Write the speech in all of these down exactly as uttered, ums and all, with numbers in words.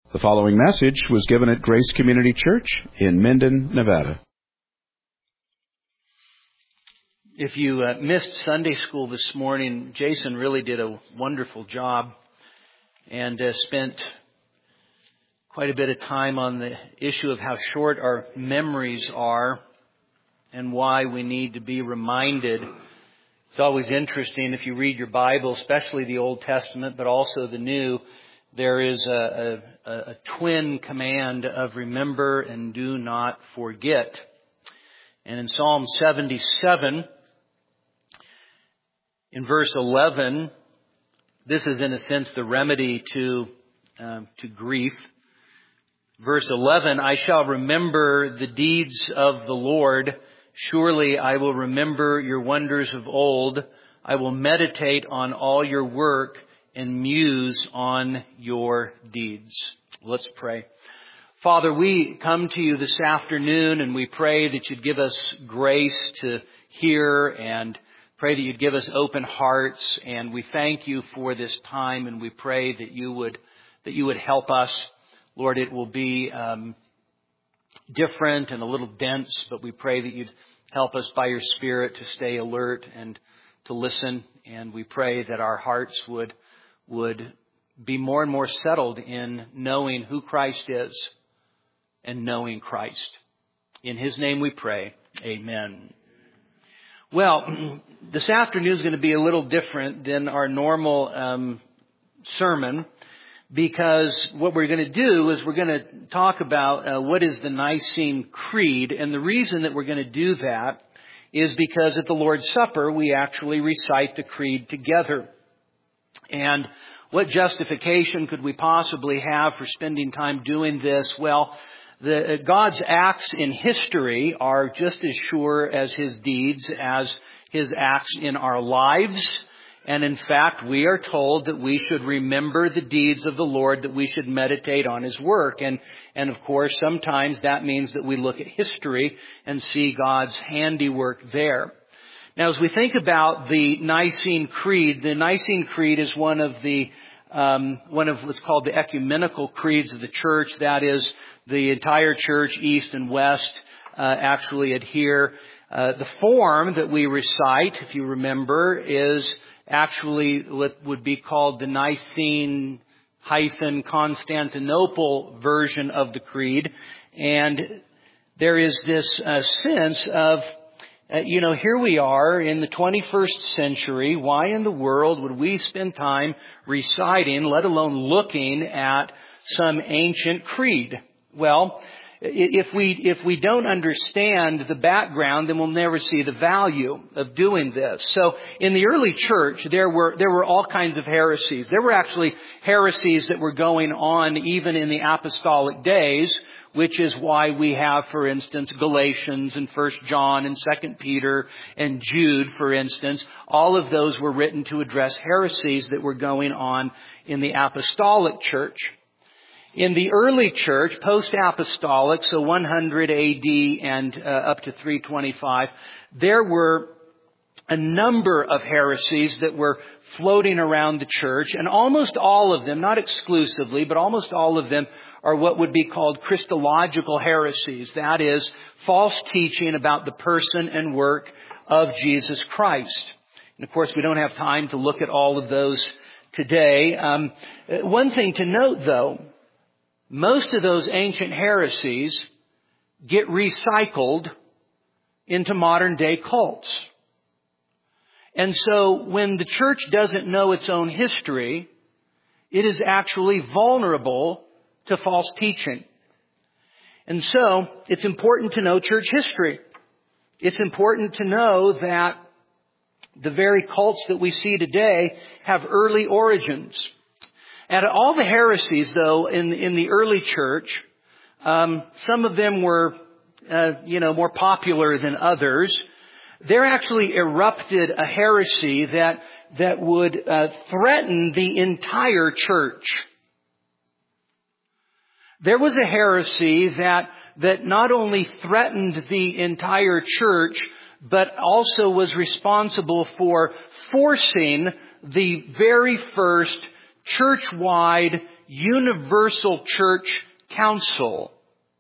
The following message was given at Grace Community Church in Minden, Nevada. If you uh, missed Sunday school this morning, Jason really did a wonderful job and uh, spent quite a bit of time on the issue of how short our memories are and why we need to be reminded. It's always interesting if you read your Bible, especially the Old Testament, but also the New. There is a, a, a twin command of remember and do not forget. And in Psalm seventy-seven, in verse eleven, this is in a sense the remedy to um, to grief. Verse eleven, I shall remember the deeds of the Lord. Surely I will remember your wonders of old. I will meditate on all your work and muse on your deeds. Let's pray. Father, we come to you this afternoon and we pray that you'd give us grace to hear and pray that you'd give us open hearts. And we thank you for this time and we pray that you would, that you would help us. Lord, it will be um, different and a little dense, but we pray that you'd help us by your Spirit to stay alert and to listen. And we pray that our hearts would would be more and more settled in knowing who Christ is and knowing Christ. In His name we pray. Amen. Well, this afternoon is going to be a little different than our normal um, sermon because what we're going to do is we're going to talk about uh, what is the Nicene Creed. And the reason that we're going to do that is because at the Lord's Supper we actually recite the Creed together. And what justification could we possibly have for spending time doing this? Well, the, God's acts in history are just as sure as His deeds, as His acts in our lives. And in fact, we are told that we should remember the deeds of the Lord, that we should meditate on His work. And, and of course, sometimes that means that we look at history and see God's handiwork there. Now, as we think about the Nicene Creed, the Nicene Creed is one of the um, one of what's called the ecumenical creeds of the church. That is, the entire church, east and west, uh, actually adhere. Uh, the form that we recite, if you remember, is actually what would be called the Nicene hyphen Constantinople version of the creed, and there is this uh, sense of Uh, you know, here we are in the twenty-first century. Why in the world would we spend time reciting, let alone looking at some ancient creed? Well, if we, if we don't understand the background, then we'll never see the value of doing this. So in the early church, there were, there were all kinds of heresies. There were actually heresies that were going on even in the apostolic days, which is why we have, for instance, Galatians and First John and Second Peter and Jude, for instance. All of those were written to address heresies that were going on in the apostolic church. In the early church, post-apostolic, so one hundred A D and uh, up to three twenty-five, there were a number of heresies that were floating around the church, and almost all of them, not exclusively, but almost all of them are what would be called Christological heresies. That is, false teaching about the person and work of Jesus Christ. And of course, we don't have time to look at all of those today. Um, one thing to note, though, most of those ancient heresies get recycled into modern day cults. And so when the church doesn't know its own history, it is actually vulnerable to false teaching. And so it's important to know church history. It's important to know that the very cults that we see today have early origins. And all the heresies, though, in, in the early church, um, some of them were, uh, you know, more popular than others. There actually erupted a heresy that, that would uh, threaten the entire church. There was a heresy that, that not only threatened the entire church, but also was responsible for forcing the very first church-wide universal church council.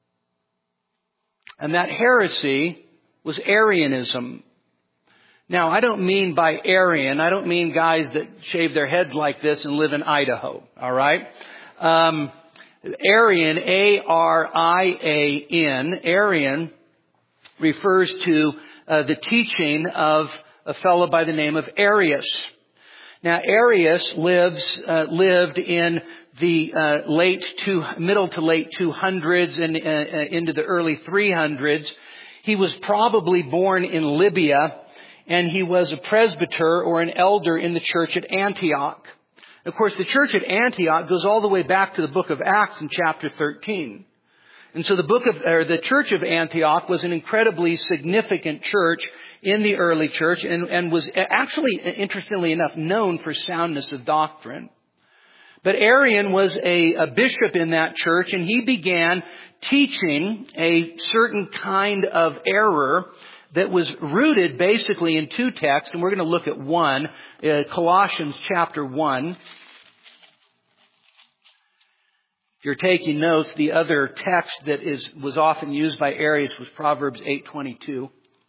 And that heresy was Arianism. Now, I don't mean by Aryan, I don't mean guys that shave their heads like this and live in Idaho, all right? Um, Arian, A R I A N, Arian refers to uh, the teaching of a fellow by the name of Arius. Now, Arius lives, uh, lived in the uh, late two, middle to late two hundreds and uh, uh, into the early three hundreds. He was probably born in Libya, and he was a presbyter or an elder in the church at Antioch. Of course, the church at Antioch goes all the way back to the book of Acts in chapter thirteen. And so the book of, or the church of Antioch was an incredibly significant church in the early church and, and was actually, interestingly enough, known for soundness of doctrine. But Arian was a, a bishop in that church, and he began teaching a certain kind of error that was rooted basically in two texts, and we're going to look at one, uh, Colossians chapter one. If you're taking notes, the other text that is was often used by Arius was Proverbs eight twenty-two.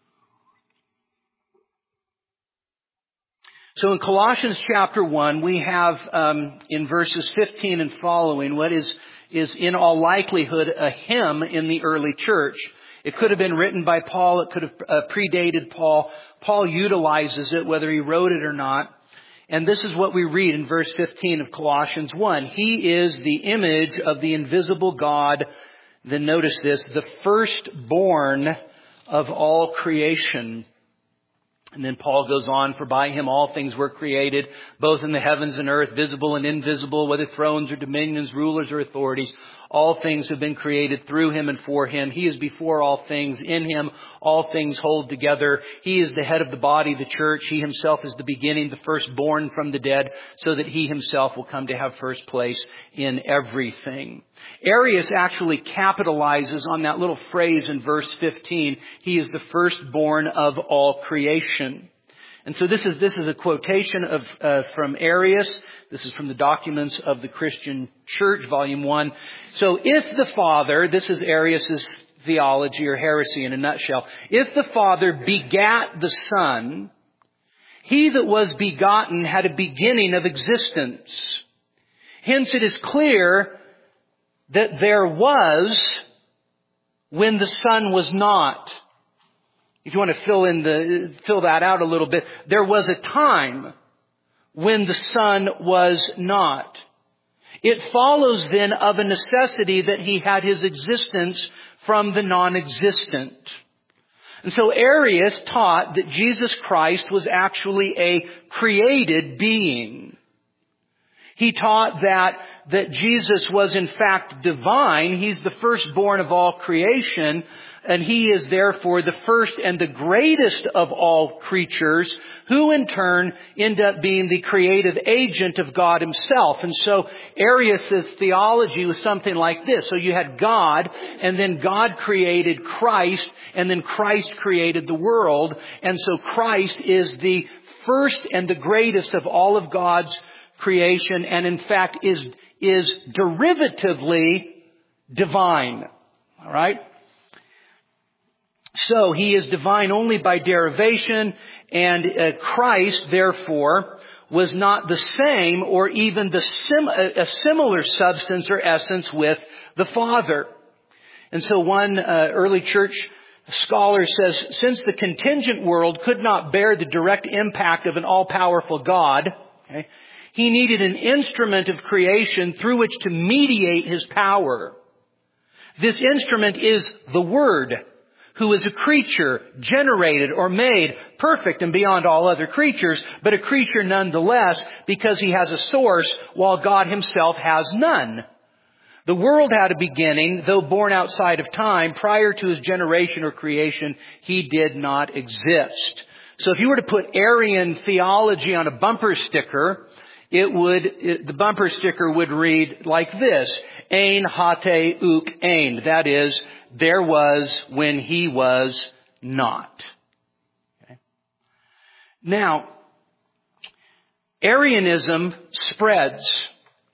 So in Colossians chapter one, we have um, in verses fifteen and following what is, is in all likelihood a hymn in the early church. It could have been written by Paul. It could have uh, predated Paul. Paul utilizes it, whether he wrote it or not. And this is what we read in verse fifteen of Colossians one. He is the image of the invisible God. Then notice this, the firstborn of all creation. And then Paul goes on, for by him all things were created, both in the heavens and earth, visible and invisible, whether thrones or dominions, rulers or authorities. All things have been created through him and for him. He is before all things. In him all things hold together. He is the head of the body, the church. He himself is the beginning, the firstborn from the dead, so that he himself will come to have first place in everything. Arius actually capitalizes on that little phrase in verse fifteen. He is the firstborn of all creation. And so this is this is a quotation of uh, from Arius. This is from the Documents of the Christian Church, Volume one. So if the Father, this is Arius's theology or heresy in a nutshell. If the Father begat the Son, he that was begotten had a beginning of existence. Hence it is clear that there was when the Son was not. If you want to fill in the, fill that out a little bit, there was a time when the Son was not. It follows then of a necessity that he had his existence from the non-existent. And so Arius taught that Jesus Christ was actually a created being. He taught that, that Jesus was in fact divine. He's the firstborn of all creation, and he is therefore the first and the greatest of all creatures, who in turn end up being the creative agent of God himself. And so Arius' theology was something like this. So you had God, and then God created Christ, and then Christ created the world. And so Christ is the first and the greatest of all of God's creation, and in fact is is derivatively divine. All right? So he is divine only by derivation, and uh, Christ, therefore, was not the same or even the sim- a similar substance or essence with the Father. And so one uh, early church scholar says, since the contingent world could not bear the direct impact of an all-powerful God, okay, he needed an instrument of creation through which to mediate his power. This instrument is the Word, who is a creature generated or made perfect and beyond all other creatures, but a creature nonetheless because he has a source while God himself has none. The world had a beginning, though born outside of time. Prior to his generation or creation, he did not exist. So if you were to put Arian theology on a bumper sticker, it would, it, the bumper sticker would read like this: Ein hate uk ein. That is, there was when he was not. Okay. Now, Arianism spreads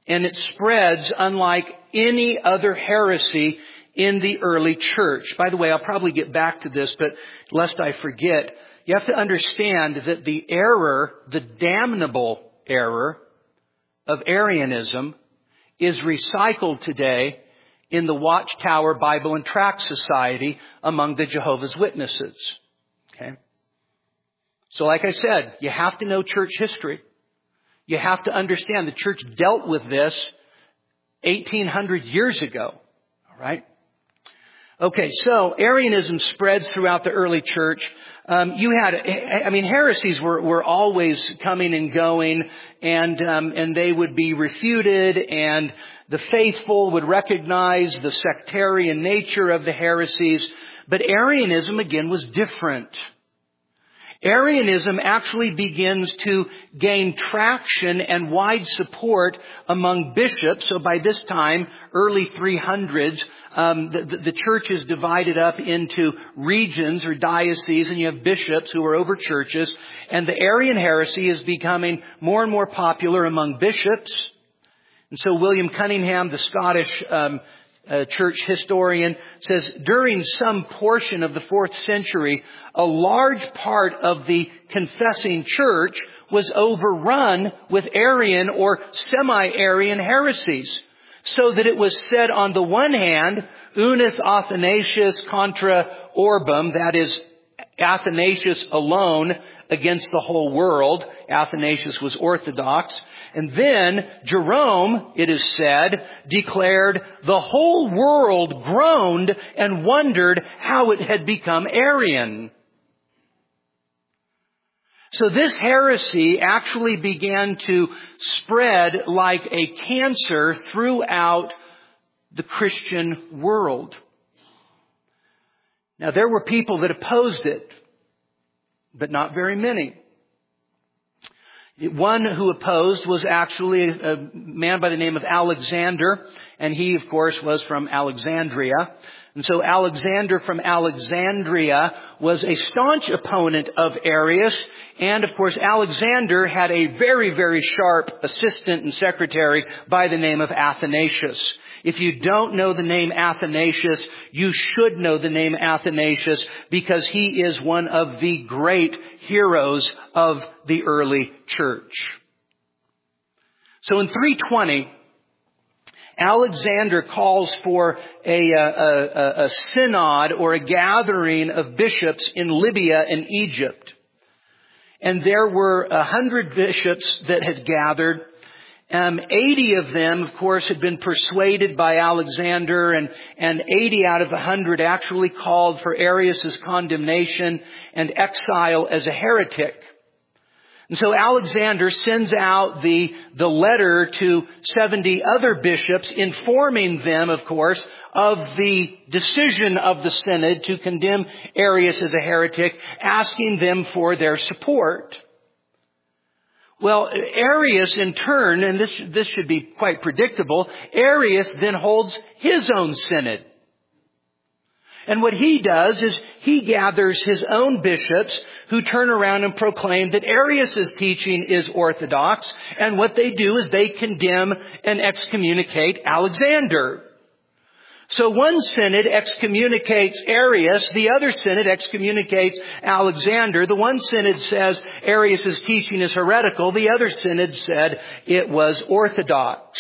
and it spreads unlike any other heresy in the early church. By the way, I'll probably get back to this, but lest I forget, you have to understand that the error, the damnable error of Arianism is recycled today in the Watchtower Bible and Tract Society among the Jehovah's Witnesses. Okay? So like I said, you have to know church history. You have to understand the church dealt with this eighteen hundred years ago. All right? Okay, so Arianism spreads throughout the early church. Um, you had, I mean, heresies were, were always coming and going, and um, and they would be refuted, and the faithful would recognize the sectarian nature of the heresies. But Arianism, again, was different. Arianism actually begins to gain traction and wide support among bishops. So by this time, early three hundreds, um, the, the, the church is divided up into regions or dioceses, and you have bishops who are over churches. And the Arian heresy is becoming more and more popular among bishops. And so William Cunningham, the Scottish um, uh, church historian, says during some portion of the fourth century, a large part of the confessing church was overrun with Arian or semi-Arian heresies, so that it was said on the one hand, unus Athanasius contra orbem, that is, Athanasius alone against the whole world. Athanasius was Orthodox. And then Jerome, it is said, declared the whole world groaned and wondered how it had become Arian. So this heresy actually began to spread like a cancer throughout the Christian world. Now, there were people that opposed it, but not very many. One who opposed was actually a man by the name of Alexander, and he, of course, was from Alexandria. And so Alexander from Alexandria was a staunch opponent of Arius. And, of course, Alexander had a very, very sharp assistant and secretary by the name of Athanasius. If you don't know the name Athanasius, you should know the name Athanasius, because he is one of the great heroes of the early church. So in three twenty, Alexander calls for a, a, a, a synod or a gathering of bishops in Libya and Egypt. And there were a hundred bishops that had gathered. Um, eighty of them, of course, had been persuaded by Alexander, and, and eighty out of a hundred actually called for Arius' condemnation and exile as a heretic. And so Alexander sends out the, the letter to seventy other bishops, informing them, of course, of the decision of the synod to condemn Arius as a heretic, asking them for their support. Well, Arius in turn, and this, this should be quite predictable, Arius then holds his own synod. And what he does is he gathers his own bishops who turn around and proclaim that Arius' teaching is orthodox. And what they do is they condemn and excommunicate Alexander. So one synod excommunicates Arius, the other synod excommunicates Alexander. The one synod says Arius' teaching is heretical. The other synod said it was orthodox.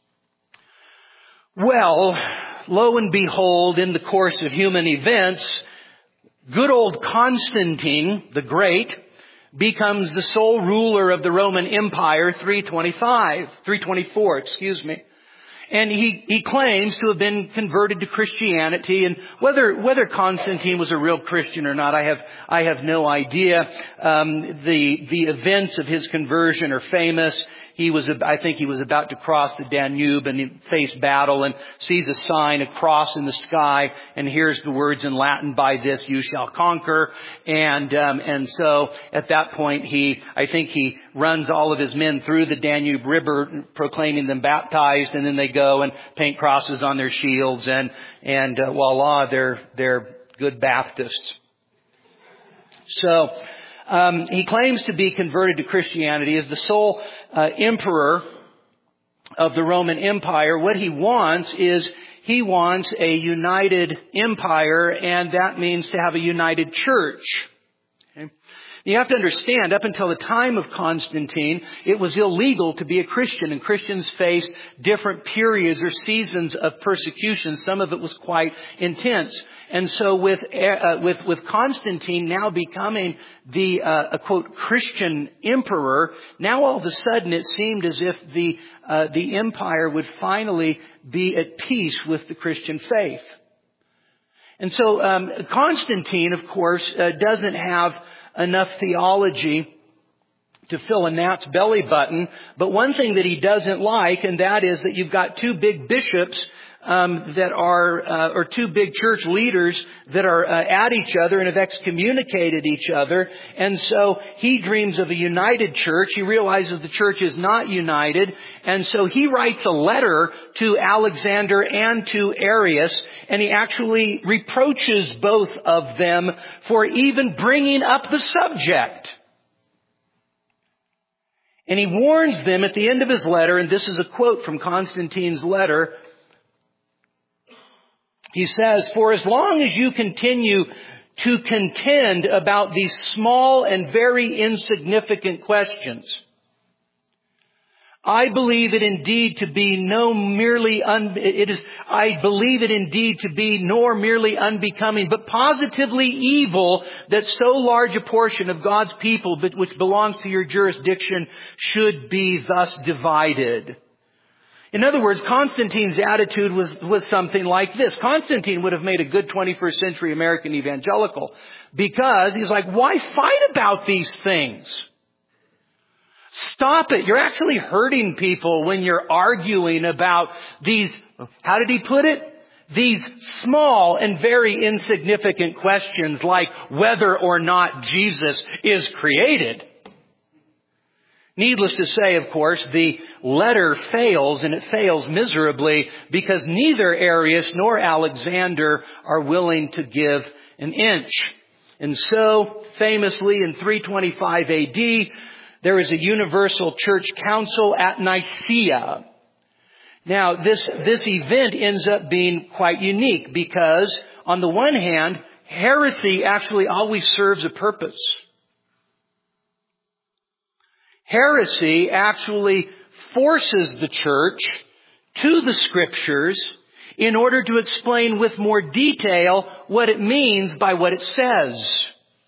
Well, lo and behold, in the course of human events, good old Constantine the Great becomes the sole ruler of the Roman Empire, three twenty-five, three twenty-four, excuse me. And he, he claims to have been converted to Christianity. And whether, whether Constantine was a real Christian or not, I have, I have no idea. Um, the, the events of his conversion are famous. He was, I think he was about to cross the Danube and he faced battle and sees a sign, a cross in the sky, and hears the words in Latin, "By this you shall conquer." And, um, and so at that point he, I think he runs all of his men through the Danube River, proclaiming them baptized, and then they go and paint crosses on their shields, and, and, uh, voila, they're, they're good Baptists. So, Um, he claims to be converted to Christianity as the sole uh, emperor of the Roman Empire. What he wants is he wants a united empire, and that means to have a united church. Okay? You have to understand, up until the time of Constantine, it was illegal to be a Christian, and Christians faced different periods or seasons of persecution. Some of it was quite intense. And so with uh, with with Constantine now becoming the uh, a quote Christian emperor, now all of a sudden it seemed as if the uh, the empire would finally be at peace with the Christian faith. And so um, Constantine, of course, uh, doesn't have enough theology to fill a gnat's belly button. But one thing that he doesn't like, and that is that you've got two big bishops um, that are, uh, or two big church leaders that are uh, at each other and have excommunicated each other. And so he dreams of a united church. He realizes the church is not united. And so he writes a letter to Alexander and to Arius, and he actually reproaches both of them for even bringing up the subject. And he warns them at the end of his letter, and this is a quote from Constantine's letter. He says, "For as long as you continue to contend about these small and very insignificant questions, I believe it indeed to be no merely un, it is, I believe it indeed to be nor merely unbecoming, but positively evil that so large a portion of God's people, but which belongs to your jurisdiction, should be thus divided." In other words, Constantine's attitude was, was something like this. Constantine would have made a good twenty-first century American evangelical, because he's like, why fight about these things? Stop it. You're actually hurting people when you're arguing about these, how did he put it? These small and very insignificant questions like whether or not Jesus is created. Needless to say, of course, the letter fails, and it fails miserably because neither Arius nor Alexander are willing to give an inch. And so, famously in three twenty-five A D, there is a universal church council at Nicaea. Now, this, this event ends up being quite unique because, on the one hand, heresy actually always serves a purpose. Heresy actually forces the church to the Scriptures in order to explain with more detail what it means by what it says.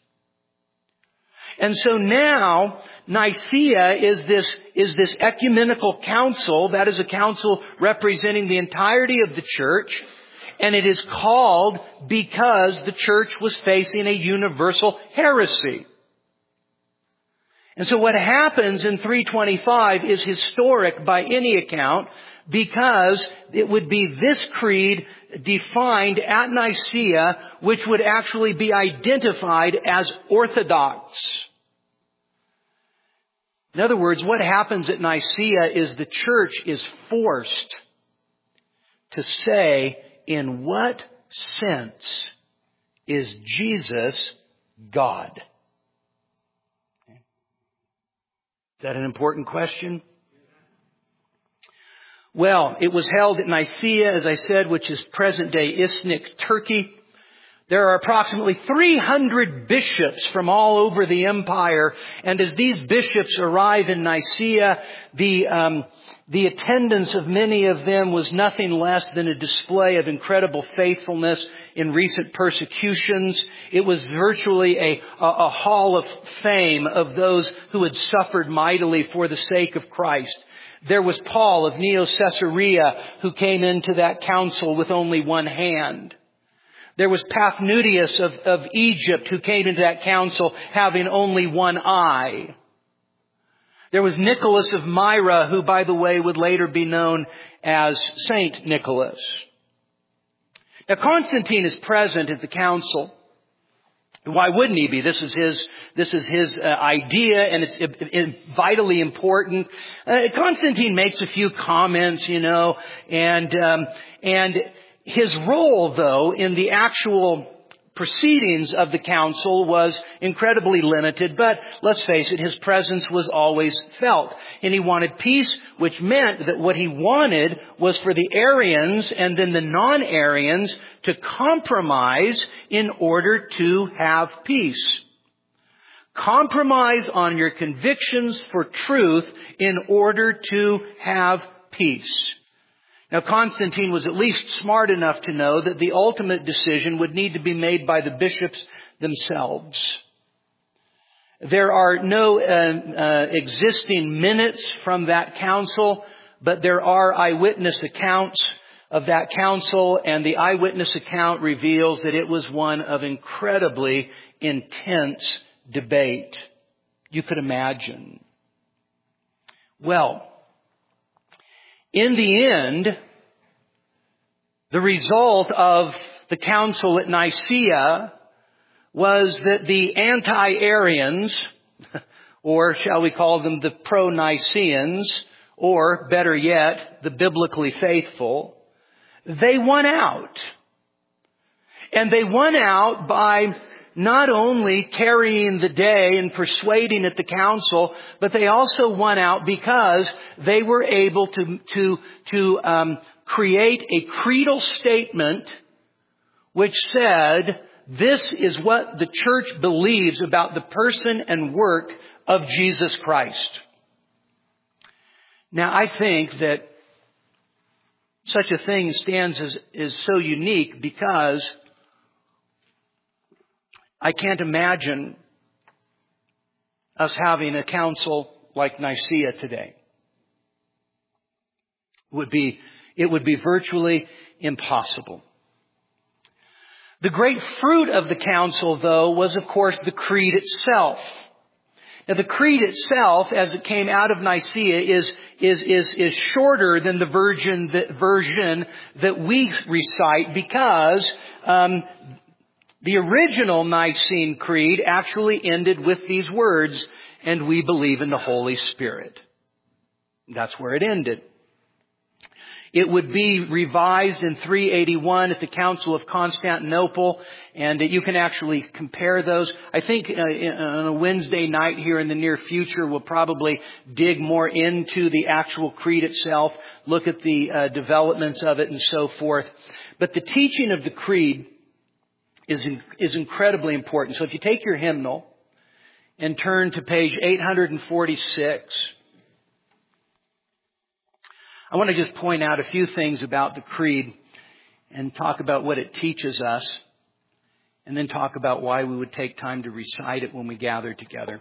And so now, Nicaea is this, is this ecumenical council. That is a council representing the entirety of the church. And it is called because the church was facing a universal heresy. And so what happens in three twenty-five is historic by any account, because it would be this creed defined at Nicaea, which would actually be identified as orthodox. In other words, what happens at Nicaea is the church is forced to say, in what sense is Jesus God? Is that an important question? Well, it was held at Nicaea, as I said, which is present-day Iznik, Turkey. There are approximately three hundred bishops from all over the empire, and as these bishops arrive in Nicaea, the um, the attendance of many of them was nothing less than a display of incredible faithfulness in recent persecutions. It was virtually a, a, a hall of fame of those who had suffered mightily for the sake of Christ. There was Paul of Neo-Caesarea, who came into that council with only one hand. There was Paphnutius of, of Egypt, who came into that council having only one eye. There was Nicholas of Myra, who, by the way, would later be known as Saint Nicholas. Now, Constantine is present at the council. Why wouldn't he be? This is his, this is his uh, idea, and it's it, it, vitally important. Uh, Constantine makes a few comments, you know, and, um, and his role, though, in the actual proceedings of the council was incredibly limited, but let's face it, his presence was always felt. And he wanted peace, which meant that what he wanted was for the Arians and then the non-Arians to compromise in order to have peace. Compromise on your convictions for truth in order to have peace. Now, Constantine was at least smart enough to know that the ultimate decision would need to be made by the bishops themselves. There are no uh, uh, existing minutes from that council, but there are eyewitness accounts of that council, and the eyewitness account reveals that it was one of incredibly intense debate. You could imagine. Well, in the end, the result of the council at Nicaea was that the anti-Arians, or shall we call them the pro-Niceans, or better yet, the biblically faithful, they won out. And they won out by not only carrying the day and persuading at the council, but they also won out because they were able to to to um, create a creedal statement which said, this is what the church believes about the person and work of Jesus Christ. Now, I think that such a thing stands as is so unique because I can't imagine us having a council like Nicaea today. It would be, it would be virtually impossible. The great fruit of the council, though, was, of course, the creed itself. Now, the creed itself, as it came out of Nicaea, is is is is shorter than the version that, version that we recite because um, the original Nicene Creed actually ended with these words, "And we believe in the Holy Spirit." That's where it ended. It would be revised in three eighty-one at the Council of Constantinople, and you can actually compare those. I think uh, on a Wednesday night here in the near future, we'll probably dig more into the actual creed itself, look at the uh, developments of it and so forth. But the teaching of the creed is is incredibly important. So if you take your hymnal and turn to page eight forty-six, I want to just point out a few things about the creed and talk about what it teaches us, and then talk about why we would take time to recite it when we gather together.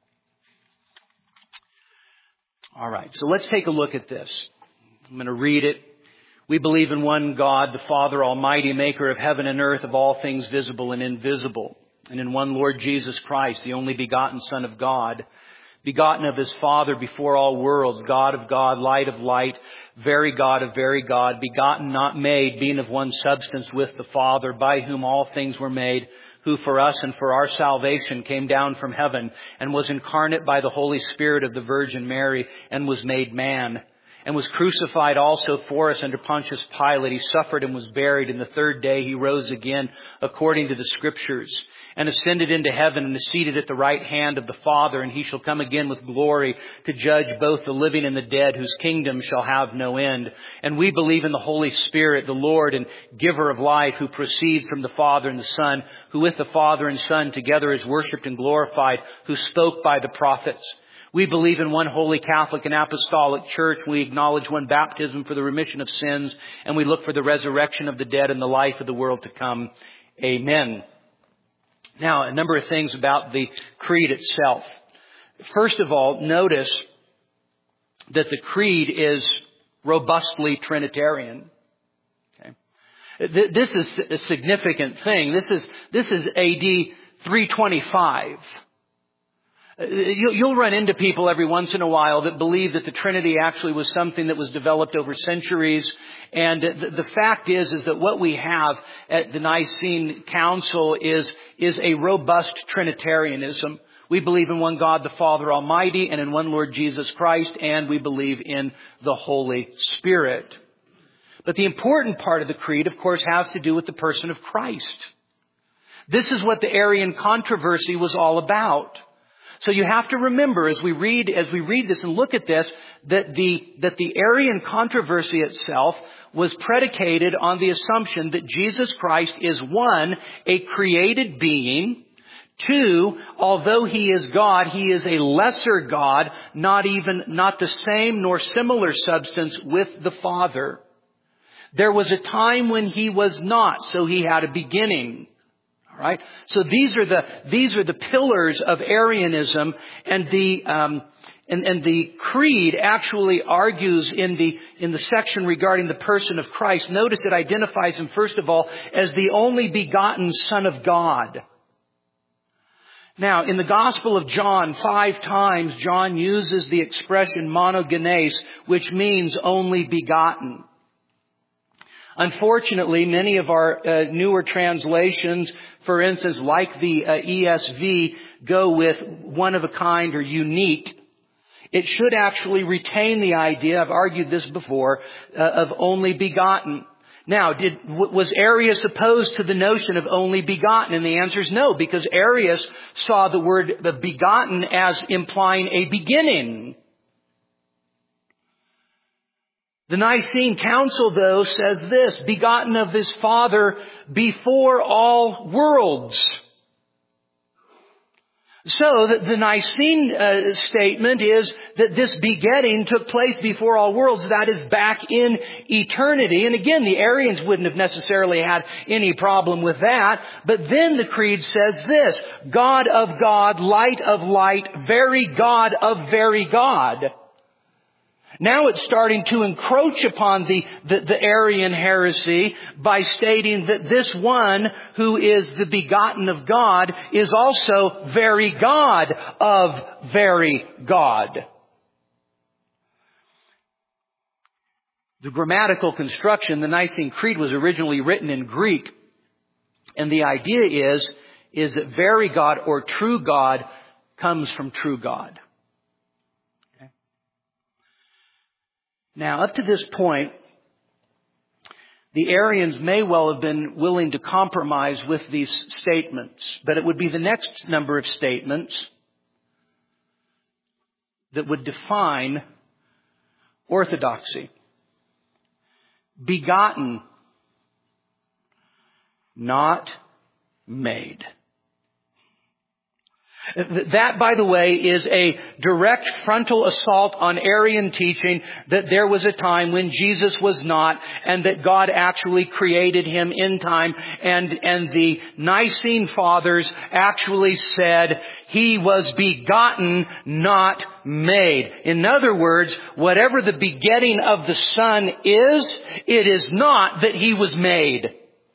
All right, so let's take a look at this. I'm going to read it. We believe in one God, the Father Almighty, maker of heaven and earth, of all things visible and invisible, and in one Lord Jesus Christ, the only begotten Son of God, begotten of His Father before all worlds, God of God, light of light, very God of very God, begotten, not made, being of one substance with the Father, by whom all things were made, who for us and for our salvation came down from heaven and was incarnate by the Holy Spirit of the Virgin Mary and was made man, and was crucified also for us under Pontius Pilate. He suffered and was buried, and the third day He rose again according to the Scriptures, and ascended into heaven and is seated at the right hand of the Father, and He shall come again with glory to judge both the living and the dead, whose kingdom shall have no end. And we believe in the Holy Spirit, the Lord and giver of life, who proceeds from the Father and the Son, who with the Father and Son together is worshipped and glorified, who spoke by the prophets. We believe in one holy Catholic and Apostolic Church. We acknowledge one baptism for the remission of sins, and we look for the resurrection of the dead and the life of the world to come. Amen. Now, a number of things about the creed itself. First of all, notice that the creed is robustly Trinitarian. Okay. This is a significant thing. This is this is A D three twenty-five. You'll run into people every once in a while that believe that the Trinity actually was something that was developed over centuries. And the fact is, is that what we have at the Nicene Council is, is a robust Trinitarianism. We believe in one God, the Father Almighty, and in one Lord Jesus Christ, and we believe in the Holy Spirit. But the important part of the creed, of course, has to do with the person of Christ. This is what the Arian controversy was all about. So you have to remember as we read, as we read this and look at this, that the, that the Arian controversy itself was predicated on the assumption that Jesus Christ is, one, a created being. Two, although He is God, He is a lesser God, not even, not the same nor similar substance with the Father. There was a time when He was not, so He had a beginning. Right? So these are the, these are the pillars of Arianism, and the, um, and, and the creed actually argues in the, in the section regarding the person of Christ. Notice it identifies Him first of all as the only begotten Son of God. Now, in the Gospel of John, five times John uses the expression monogenes, which means only begotten. Unfortunately, many of our uh, newer translations, for instance, like the uh, E S V, go with one of a kind or unique. It should actually retain the idea, I've argued this before, uh, of only begotten. Now, did, was Arius opposed to the notion of only begotten? And the answer is no, because Arius saw the word the begotten as implying a beginning. The Nicene Council, though, says this, begotten of His Father before all worlds. So the, the Nicene uh, statement is that this begetting took place before all worlds. That is back in eternity. And again, the Arians wouldn't have necessarily had any problem with that. But then the Creed says this, God of God, light of light, very God of very God. Now it's starting to encroach upon the, the, the Arian heresy by stating that this one who is the begotten of God is also very God of very God. The grammatical construction, the Nicene Creed, was originally written in Greek. And the idea is, is that very God or true God comes from true God. Now, up to this point, the Arians may well have been willing to compromise with these statements, but it would be the next number of statements that would define orthodoxy. Begotten, not made. That, by the way, is a direct frontal assault on Arian teaching that there was a time when Jesus was not, and that God actually created Him in time, and, and the Nicene Fathers actually said He was begotten, not made. In other words, whatever the begetting of the Son is, it is not that He was made.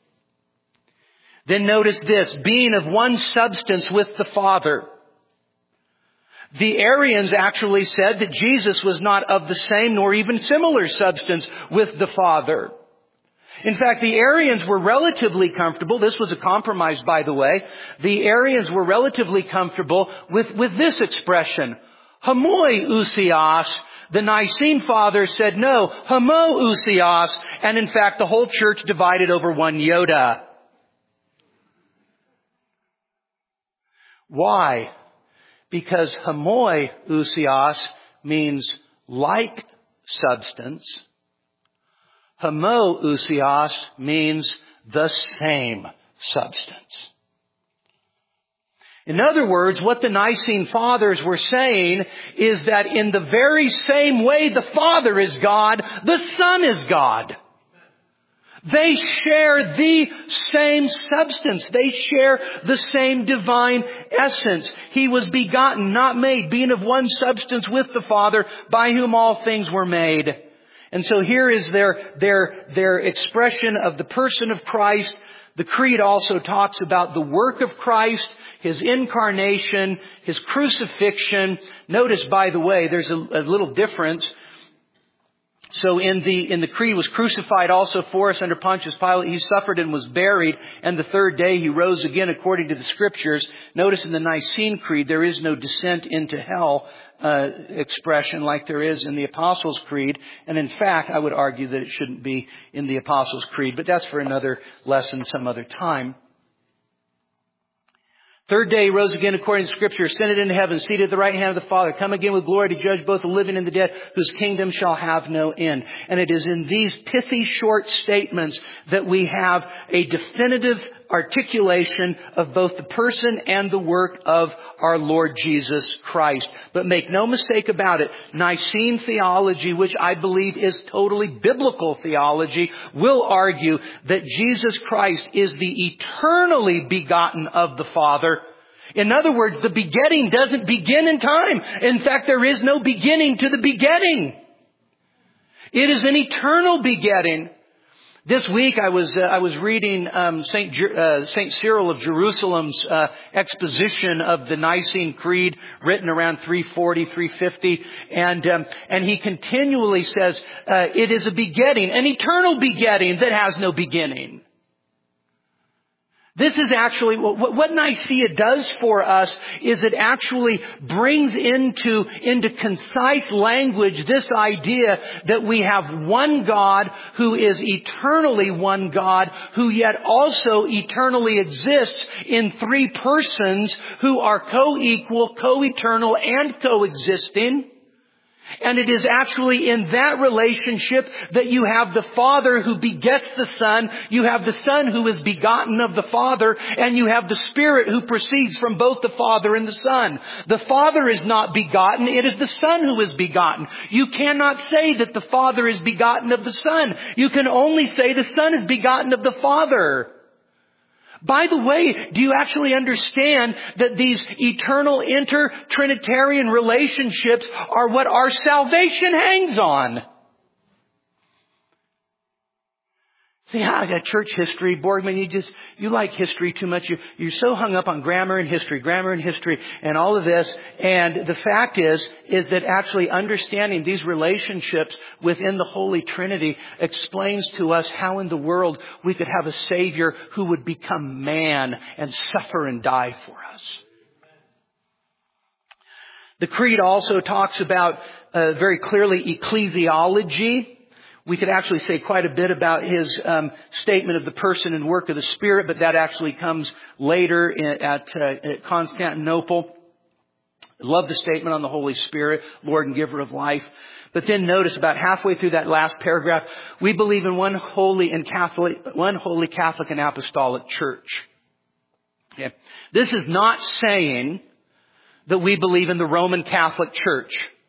Then notice this, being of one substance with the Father. The Arians actually said that Jesus was not of the same nor even similar substance with the Father. In fact, the Arians were relatively comfortable. This was a compromise, by the way. The Arians were relatively comfortable with, with this expression, homoi ousios. The Nicene Fathers said no, homo ousios. And in fact, the whole church divided over one iota. Why? Because homoi ousios means like substance. Homo ousios means the same substance. In other words, what the Nicene Fathers were saying is that in the very same way the Father is God, the Son is God. They share the same substance. They share the same divine essence. He was begotten, not made, being of one substance with the Father, by whom all things were made. And so here is their, their, their expression of the person of Christ. The Creed also talks about the work of Christ, His incarnation, His crucifixion. Notice, by the way, there's a, a little difference. So in the, in the Creed was crucified also for us under Pontius Pilate. He suffered and was buried, and the third day He rose again according to the Scriptures. Notice in the Nicene Creed there is no descent into hell uh, expression like there is in the Apostles' Creed. And in fact, I would argue that it shouldn't be in the Apostles' Creed, but that's for another lesson some other time. Third day he rose again according to Scripture, ascended into heaven, seated at the right hand of the Father, come again with glory to judge both the living and the dead, whose kingdom shall have no end. And it is in these pithy short statements that we have a definitive articulation of both the person and the work of our Lord Jesus Christ. But make no mistake about it, Nicene theology, which I believe is totally biblical theology, will argue that Jesus Christ is the eternally begotten of the Father. In other words, the begetting doesn't begin in time. In fact, there is no beginning to the begetting. It is an eternal begetting. This week I was uh, I was reading um, Saint Jer- uh, Saint Cyril of Jerusalem's uh, exposition of the Nicene Creed, written around three forty, three fifty, and um, and he continually says uh, it is a begetting, an eternal begetting that has no beginning. This is actually, what, what Nicaea does for us is it actually brings into, into concise language this idea that we have one God who is eternally one God, who yet also eternally exists in three persons who are co-equal, co-eternal, and coexisting. And it is actually in that relationship that you have the Father who begets the Son, you have the Son who is begotten of the Father, and you have the Spirit who proceeds from both the Father and the Son. The Father is not begotten, it is the Son who is begotten. You cannot say that the Father is begotten of the Son. You can only say the Son is begotten of the Father. By the way, do you actually understand that these eternal inter-Trinitarian relationships are what our salvation hangs on? See, ah, that church history, Borgman, you just, you like history too much. You, you're so hung up on grammar and history, grammar and history, and all of this. And the fact is, is that actually understanding these relationships within the Holy Trinity explains to us how in the world we could have a Savior who would become man and suffer and die for us. The Creed also talks about uh, very clearly ecclesiology. We could actually say quite a bit about his um, statement of the person and work of the Spirit, but that actually comes later in, at, uh, at Constantinople. I love the statement on the Holy Spirit, Lord and Giver of life. But then notice about halfway through that last paragraph, we believe in one holy and Catholic, one holy Catholic and Apostolic Church. Okay. This is not saying that we believe in the Roman Catholic Church.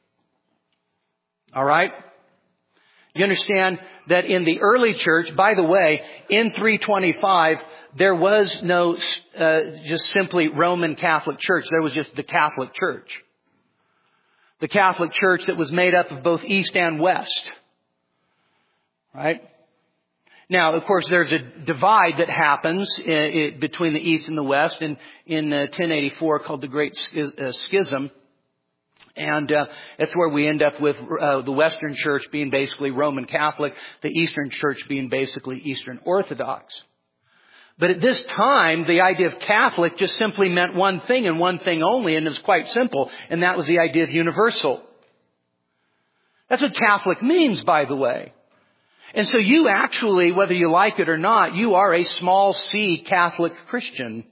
All right? You understand that in the early church, by the way, in three twenty-five, there was no uh, just simply Roman Catholic Church. There was just the Catholic Church. The Catholic Church that was made up of both East and West. Right? Now, of course, there's a divide that happens uh, it, between the East and the West in, in uh, ten eighty-four called the Great Schism. And uh, that's where we end up with uh, the Western Church being basically Roman Catholic, the Eastern Church being basically Eastern Orthodox. But at this time, the idea of Catholic just simply meant one thing and one thing only, and it was quite simple, and that was the idea of universal. That's what Catholic means, by the way. And so you actually, whether you like it or not, you are a small c Catholic Christian.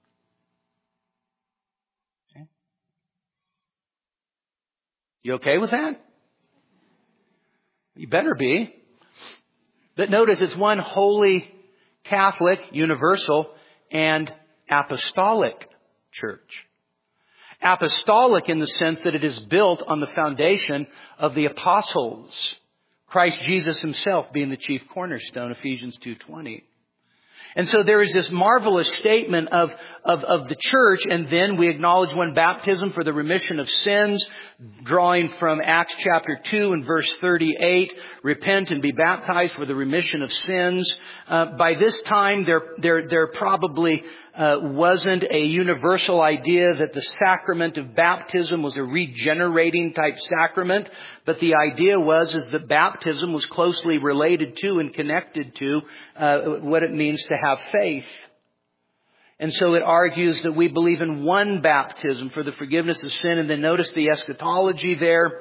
You okay with that? You better be. But notice it's one holy Catholic, universal, and apostolic church. Apostolic in the sense that it is built on the foundation of the apostles. Christ Jesus himself being the chief cornerstone, Ephesians two twenty. And so there is this marvelous statement of, of, of the church, and then we acknowledge one baptism for the remission of sins, drawing from Acts chapter two and verse thirty-eight, repent and be baptized for the remission of sins. Uh, by this time, there, there, there probably uh, wasn't a universal idea that the sacrament of baptism was a regenerating type sacrament, but the idea was is that baptism was closely related to and connected to uh, what it means to have faith. And so it argues that we believe in one baptism for the forgiveness of sin. And then notice the eschatology there.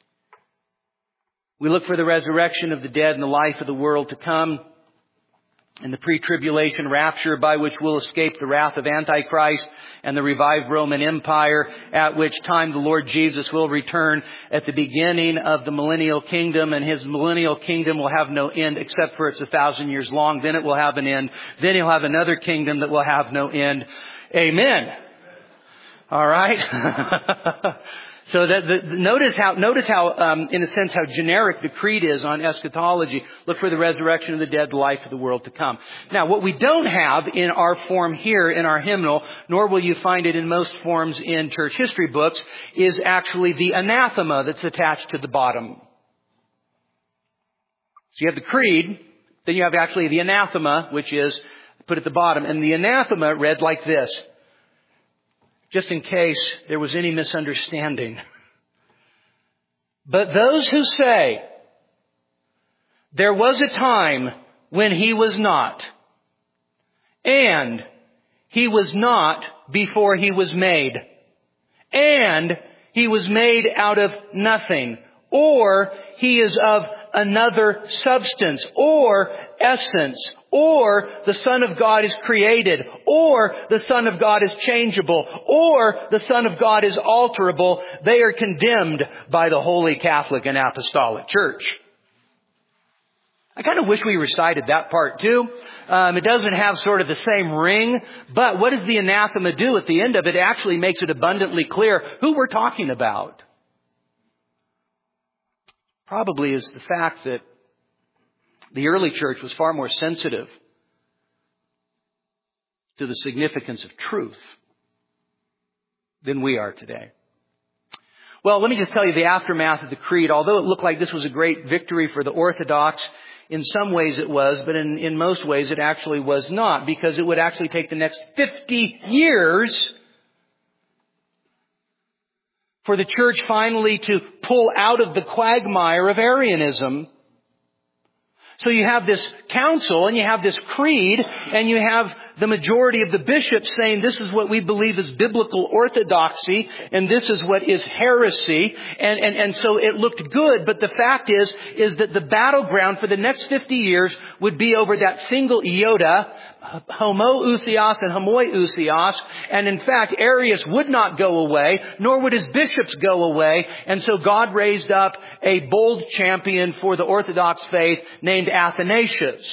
We look for the resurrection of the dead and the life of the world to come. and the pre-tribulation rapture by which we'll escape the wrath of Antichrist and the revived Roman Empire, at which time the Lord Jesus will return at the beginning of the millennial kingdom, and His millennial kingdom will have no end except for it's a thousand years long. Then it will have an end. Then He'll have another kingdom that will have no end. Amen. All right. So that the, notice how, notice how, um, in a sense, how generic the creed is on eschatology. Look for the resurrection of the dead, the life of the world to come. Now, what we don't have in our form here in our hymnal, nor will you find it in most forms in church history books, is actually the anathema that's attached to the bottom. So you have the creed, then you have actually the anathema, which is put at the bottom, and the anathema read like this. Just in case there was any misunderstanding. But those who say, there was a time when He was not, and He was not before He was made, and He was made out of nothing, or He is of another substance, or essence, or the Son of God is created, or the Son of God is changeable, or the Son of God is alterable, they are condemned by the Holy Catholic and Apostolic Church. I kind of wish we recited that part too. Um, it doesn't have sort of the same ring, but what does the anathema do at the end of it? It actually makes it abundantly clear who we're talking about. Probably is the fact that the early church was far more sensitive to the significance of truth than we are today. Well, let me just tell you the aftermath of the creed. Although it looked like this was a great victory for the Orthodox, in some ways it was, but in, in most ways it actually was not, because it would actually take the next fifty years for the church finally to pull out of the quagmire of Arianism. So you have this council and you have this creed and you have the majority of the bishops saying this is what we believe is biblical orthodoxy and this is what is heresy. And, and, and so it looked good. But the fact is, is that the battleground for the next fifty years would be over that single iota, homoousios and homoiousios. And in fact, Arius would not go away, nor would his bishops go away. And so God raised up a bold champion for the Orthodox faith named Athanasius.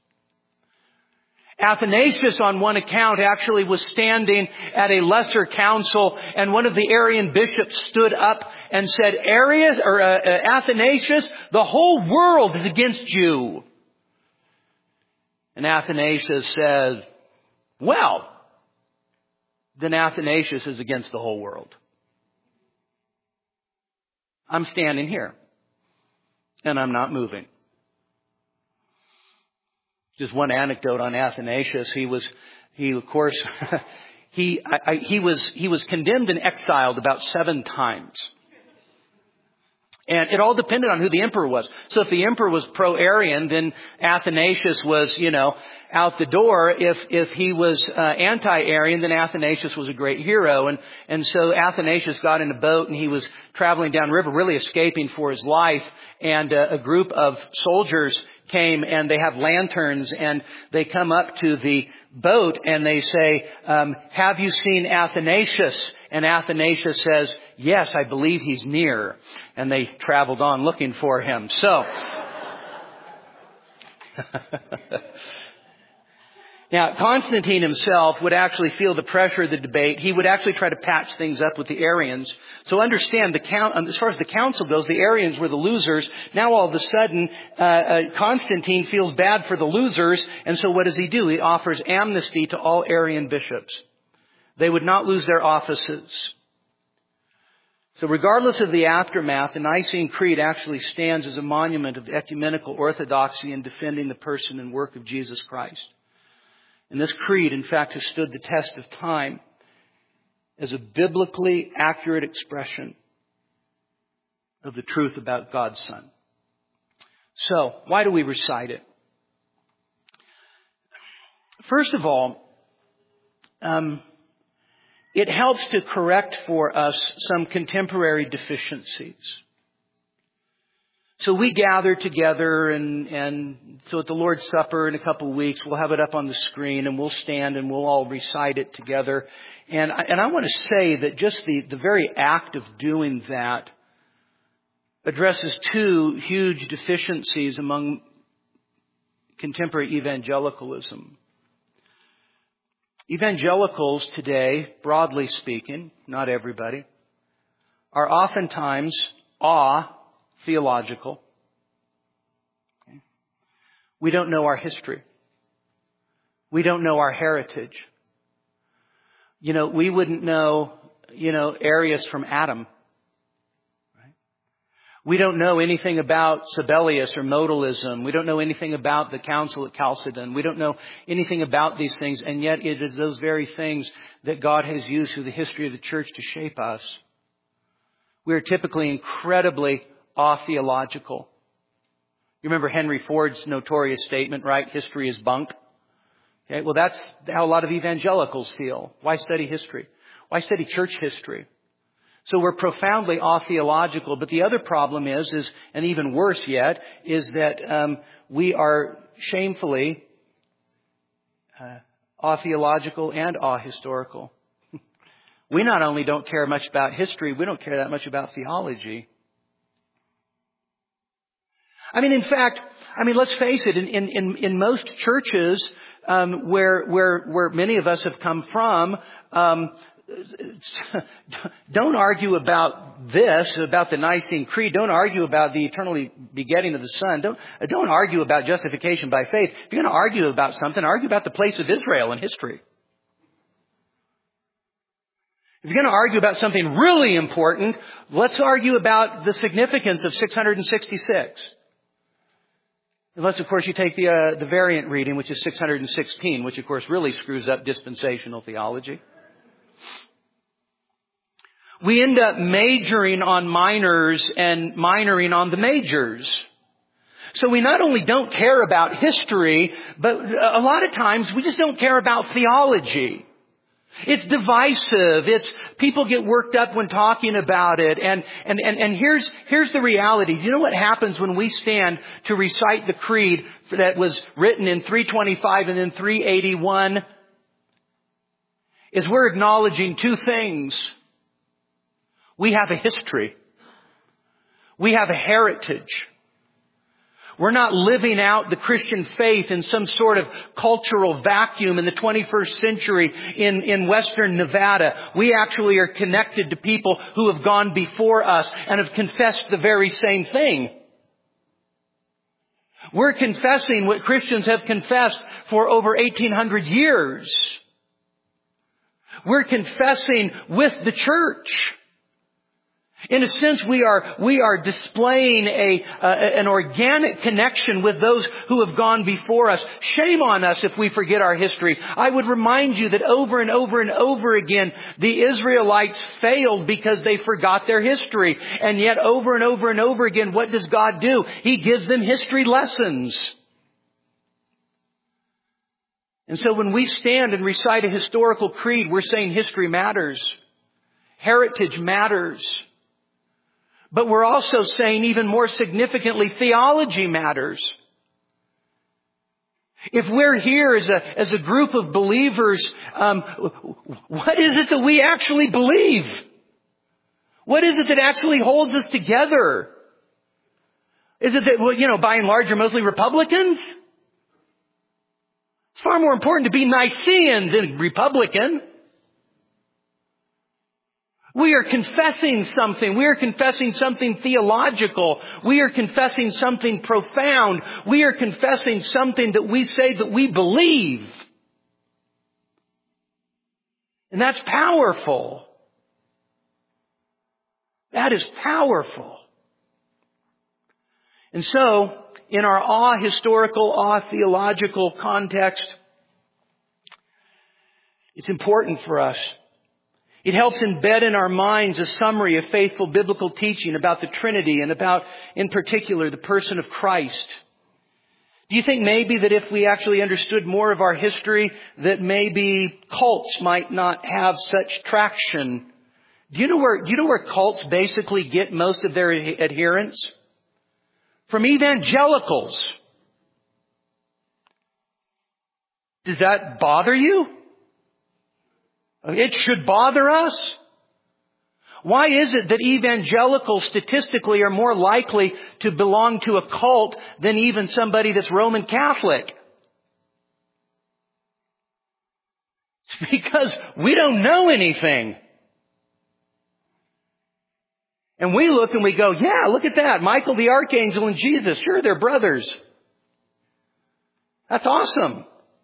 Athanasius, on one account, actually was standing at a lesser council, and one of the Arian bishops stood up and said, Arius, or uh, uh, Athanasius, the whole world is against you. And Athanasius says, well, then Athanasius is against the whole world. I'm standing here, and I'm not moving. Just one anecdote on Athanasius. He was, he of course, he, I, I, he was, he was condemned and exiled about seven times. And it all depended on who the emperor was. So if the emperor was pro-Arian, then Athanasius was, you know, out the door. If, if he was, uh, anti-Arian, then Athanasius was a great hero. And, and so Athanasius got in a boat and he was traveling downriver, really escaping for his life. And uh, a group of soldiers came and they have lanterns and they come up to the boat and they say, um, have you seen Athanasius? And Athanasius says, yes, I believe he's near. And they traveled on looking for him. So, now, Constantine himself would actually feel the pressure of the debate. He would actually try to patch things up with the Arians. So understand, the count, as far as the council goes, the Arians were the losers. Now all of a sudden, uh, uh, Constantine feels bad for the losers. And so what does he do? He offers amnesty to all Arian bishops. They would not lose their offices. So regardless of the aftermath, the Nicene Creed actually stands as a monument of ecumenical orthodoxy in defending the person and work of Jesus Christ. And this creed, in fact, has stood the test of time as a biblically accurate expression of the truth about God's Son. So, why do we recite it? First of all, um, it helps to correct for us some contemporary deficiencies. So we gather together, and, and so at the Lord's Supper in a couple of weeks, we'll have it up on the screen, and we'll stand and we'll all recite it together. And I, and I want to say that just the, the very act of doing that addresses two huge deficiencies among contemporary evangelicalism. Evangelicals today, broadly speaking, not everybody, are oftentimes awe theological. Okay. We don't know our history. We don't know our heritage. You know, we wouldn't know, you know, areas from Adam. Right? We don't know anything about Sabellius or modalism. We don't know anything about the council at Chalcedon. We don't know anything about these things, and yet it is those very things that God has used through the history of the church to shape us. We are typically incredibly atheological. You remember Henry Ford's notorious statement, right? History is bunk. Okay, well, that's how a lot of evangelicals feel. Why study history? Why study church history? So we're profoundly atheological. But the other problem is, is, and even worse yet, is that um, we are shamefully uh, atheological and ahistorical. We not only don't care much about history, we don't care that much about theology. I mean, in fact, I mean, let's face it, in, in, in most churches um, where, where, where many of us have come from, um, don't argue about this, about the Nicene Creed. Don't argue about the eternally begetting of the Son. Don't, don't argue about justification by faith. If you're going to argue about something, argue about the place of Israel in history. If you're going to argue about something really important, let's argue about the significance of six hundred sixty-six. Unless, of course, you take the uh, the variant reading, which is six hundred sixteen, which, of course, really screws up dispensational theology. We end up majoring on minors and minoring on the majors. So we not only don't care about history, but a lot of times we just don't care about theology. It's divisive. It's people get worked up when talking about it. And, and, and, and here's, here's the reality. You know what happens when we stand to recite the creed that was written in three twenty-five and then three eighty-one? Is we're acknowledging two things. We have a history. We have a heritage. We're not living out the Christian faith in some sort of cultural vacuum in the twenty-first century in, in Western Nevada. We actually are connected to people who have gone before us and have confessed the very same thing. We're confessing what Christians have confessed for over eighteen hundred years. We're confessing with the church. In a sense, we are we are displaying a uh, an organic connection with those who have gone before us. Shame on us if we forget our history. I would remind you that over and over and over again, the Israelites failed because they forgot their history. And yet over and over and over again, what does God do? He gives them history lessons. And so when we stand and recite a historical creed, we're saying history matters. Heritage matters. But we're also saying, even more significantly, theology matters. If we're here as a, as a group of believers, um, what is it that we actually believe? What is it that actually holds us together? Is it that, well, you know, by and large, you're mostly Republicans? It's far more important to be Nicene than Republican. We are confessing something. We are confessing something theological. We are confessing something profound. We are confessing something that we say that we believe. And that's powerful. That is powerful. And so, in our awe-historical, awe-theological context, it's important for us. It helps embed in our minds a summary of faithful biblical teaching about the Trinity and about, in particular, the person of Christ. Do you think maybe that if we actually understood more of our history, that maybe cults might not have such traction? Do you know where, do you know where cults basically get most of their adherents? from evangelicals. Does that bother you? It should bother us. Why is it that evangelicals statistically are more likely to belong to a cult than even somebody that's Roman Catholic? It's because we don't know anything. And we look and we go, yeah, look at that. Michael the Archangel and Jesus. Sure, they're brothers. That's awesome.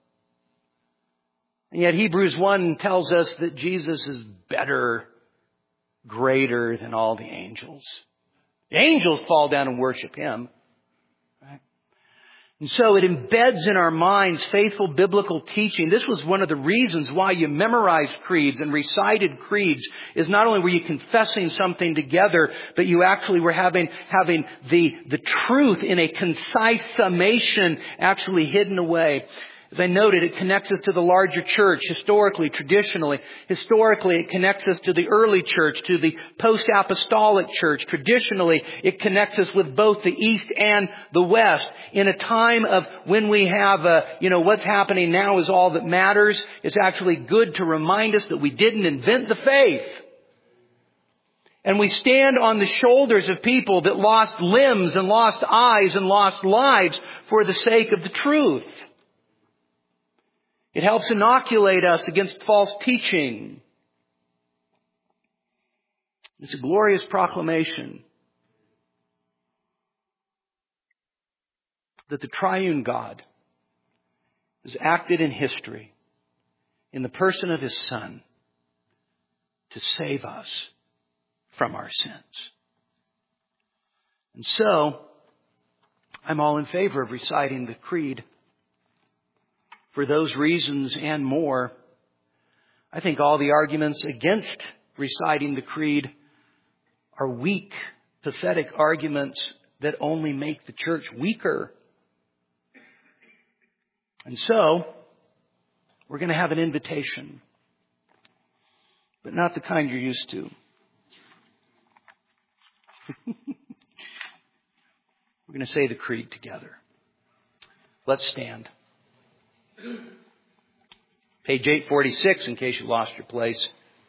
And yet Hebrews one tells us that Jesus is better, greater than all the angels. The angels fall down and worship Him. Right? And so it embeds in our minds faithful biblical teaching. This was one of the reasons why you memorized creeds and recited creeds, is not only were you confessing something together, but you actually were having, having the, the truth in a concise summation actually hidden away. As I noted, it connects us to the larger church historically, traditionally. Historically, it connects us to the early church, to the post-apostolic church. Traditionally, it connects us with both the East and the West. In a time of when we have, a, you know, what's happening now is all that matters, it's actually good to remind us that we didn't invent the faith. And we stand on the shoulders of people that lost limbs and lost eyes and lost lives for the sake of the truth. It helps inoculate us against false teaching. It's a glorious proclamation that the triune God has acted in history in the person of His Son to save us from our sins. And so, I'm all in favor of reciting the creed. For those reasons and more, I think all the arguments against reciting the creed are weak, pathetic arguments that only make the church weaker. And so, we're going to have an invitation, but not the kind you're used to. We're going to say the creed together. Let's stand. Page eight forty-six, in case you lost your place.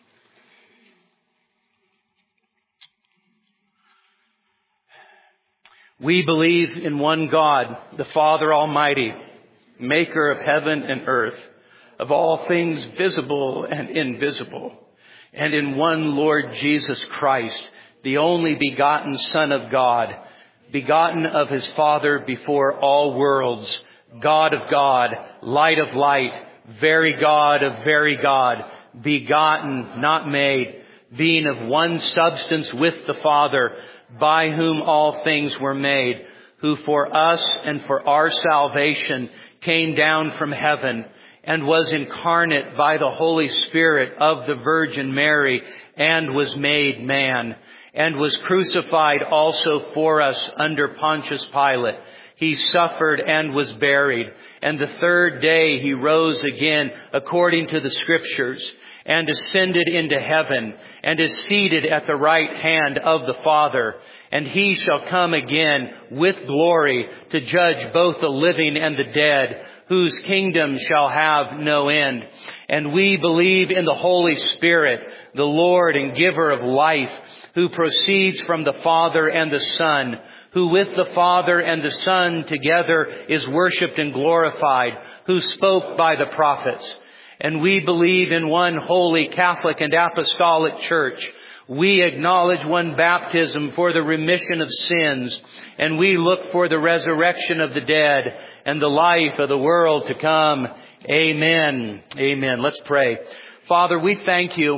We believe in one God, the Father Almighty, maker of heaven and earth, of all things visible and invisible, and in one Lord Jesus Christ, the only begotten Son of God, begotten of His Father before all worlds, God of God, light of light, very God of very God, begotten, not made, being of one substance with the Father, by whom all things were made, who for us and for our salvation came down from heaven and was incarnate by the Holy Spirit of the Virgin Mary and was made man, and was crucified also for us under Pontius Pilate. He suffered and was buried, and the third day He rose again according to the Scriptures, and ascended into heaven, and is seated at the right hand of the Father. And He shall come again with glory to judge both the living and the dead, whose kingdom shall have no end. And we believe in the Holy Spirit, the Lord and giver of life, who proceeds from the Father and the Son, who with the Father and the Son together is worshipped and glorified, who spoke by the prophets. And we believe in one holy Catholic and Apostolic Church. We acknowledge one baptism for the remission of sins, and we look for the resurrection of the dead and the life of the world to come. Amen. Amen. Let's pray. Father, we thank You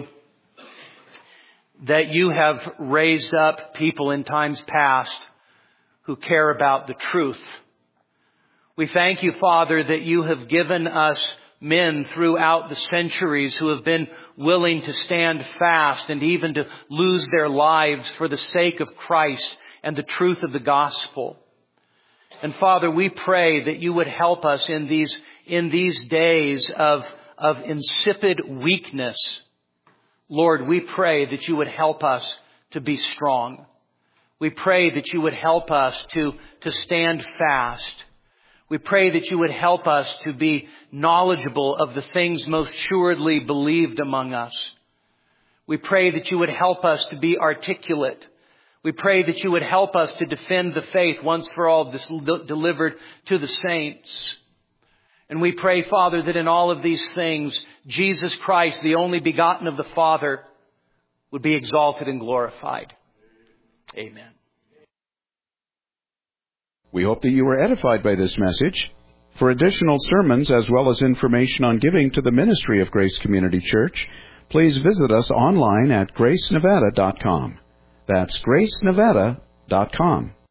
that You have raised up people in times past who care about the truth. We thank You, Father, that You have given us men throughout the centuries who have been willing to stand fast and even to lose their lives for the sake of Christ and the truth of the gospel. And Father, we pray that You would help us in these, in these days of, of insipid weakness. Lord, we pray that You would help us to be strong. We pray that you would help us to, to stand fast. We pray that you would help us to be knowledgeable of the things most assuredly believed among us. We pray that you would help us to be articulate. We pray that you would help us to defend the faith once for all dis- delivered to the saints. And we pray, Father, that in all of these things, Jesus Christ, the only begotten of the Father, would be exalted and glorified. Amen. We hope that you were edified by this message. For additional sermons as well as information on giving to the ministry of Grace Community Church, please visit us online at grace nevada dot com. That's grace nevada dot com.